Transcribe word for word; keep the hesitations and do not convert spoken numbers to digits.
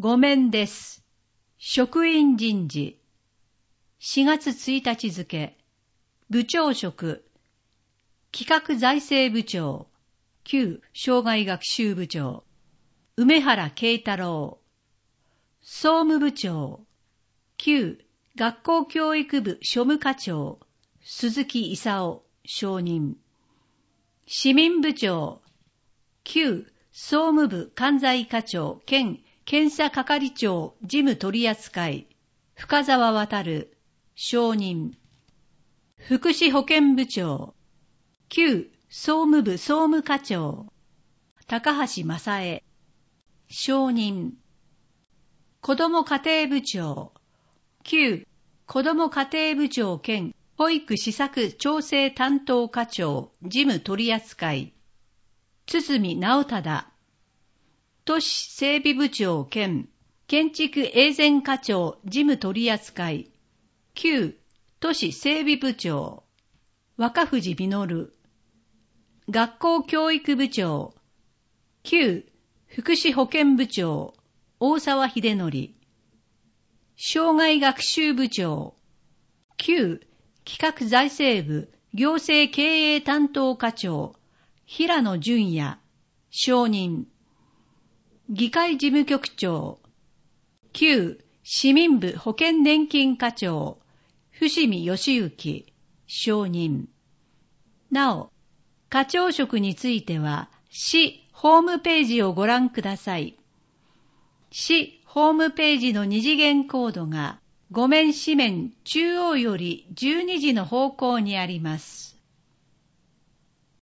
ご面です。職員人事。しがつついたち付。部長職。企画財政部長。旧生涯学習部長。梅原慶太郎。総務部長。旧学校教育部庶務課長。鈴木勲承認。市民部長。旧総務部関西課長兼検査係長事務取扱い、深澤渉、承認。福祉保健部長、旧総務部総務課長、高橋正恵、承認。子ども家庭部長、旧子ども家庭部長兼保育施策調整担当課長事務取扱い、堤直忠。都市整備部長兼建築営前課長事務取扱い、旧都市整備部長、若藤実。学校教育部長、旧福祉保健部長、大沢秀則。生涯学習部長、旧企画財政部行政経営担当課長、平野淳也、承認。議会事務局長、旧市民部保険年金課長、伏見義行、承認。なお、課長職については、市ホームページをご覧ください。市ホームページの二次元コードが、ご面紙面中央よりじゅうにじの方向にあります。